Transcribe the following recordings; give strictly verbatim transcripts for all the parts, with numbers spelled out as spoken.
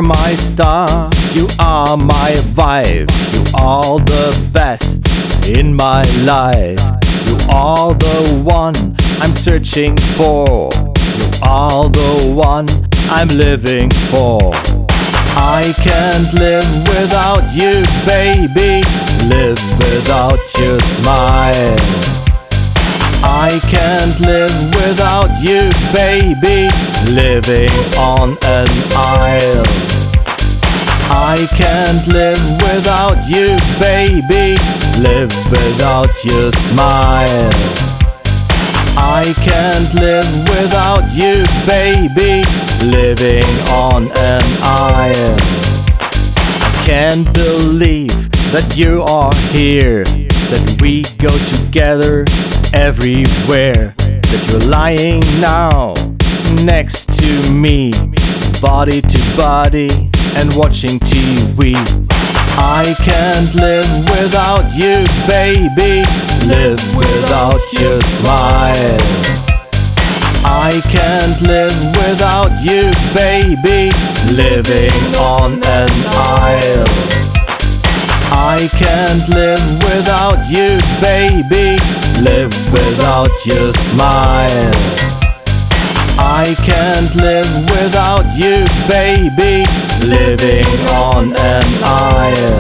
my star, you are my vibe. You are the best in my life. You are the one I'm searching for. You are the one I'm living for. I can't live without you, baby. Live without your smile. I can't live without you, baby. Living on an isle. I can't live without you, baby. Live without your smile. I can't live without you, baby. Living on an isle. I can't believe that you are here, that we go together everywhere, that you're lying now next to me, body to body and watching T V. I can't live without you, baby. Live without your smile. I can't live without you, baby. Living on an isle. I can't live without you, baby. Live without your smile. I can't live without you, baby. Living on an isle.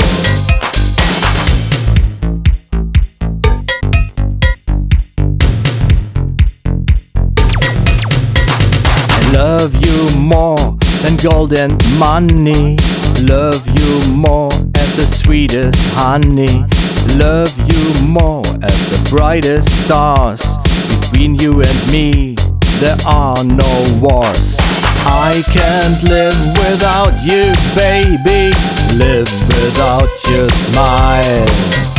I love you more than gold and money. Love you more as the sweetest honey. Love you more as the brightest stars. Between you and me there are no wars. I can't live without you, baby. Live without your smile.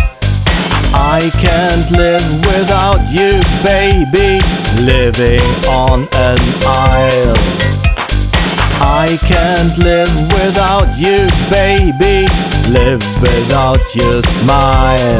I can't live without you, baby. Living on an isle. I can't live without you, baby. Live without your smile.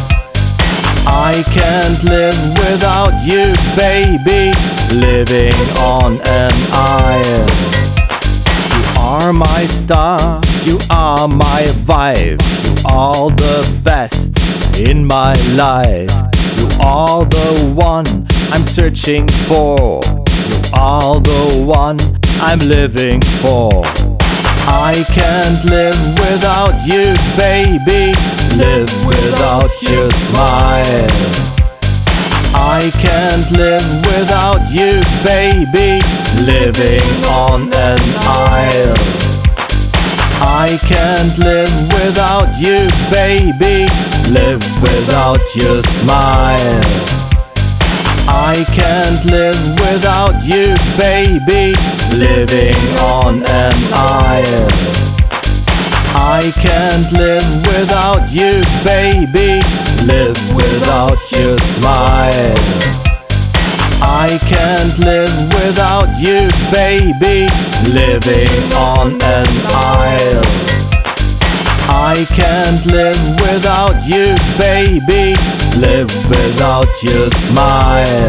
I can't live without you, baby. Living on an isle. You are my star, you are my vibe. You are the best in my life. You are the one I'm searching for. You are the one I'm living for. I can't live without you, baby. Live without your smile. I can't live without you, baby. Living on an isle. I can't live without you, baby. Live without your smile. I can't live without you, baby. Living on an isle. I can't live without you, baby. Live without your smile. I can't live without you, baby. Living on an isle. I can't live without you, baby. Live without your smile.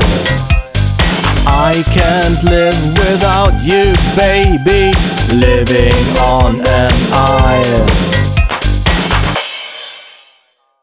I can't live without you, baby. Living on an isle.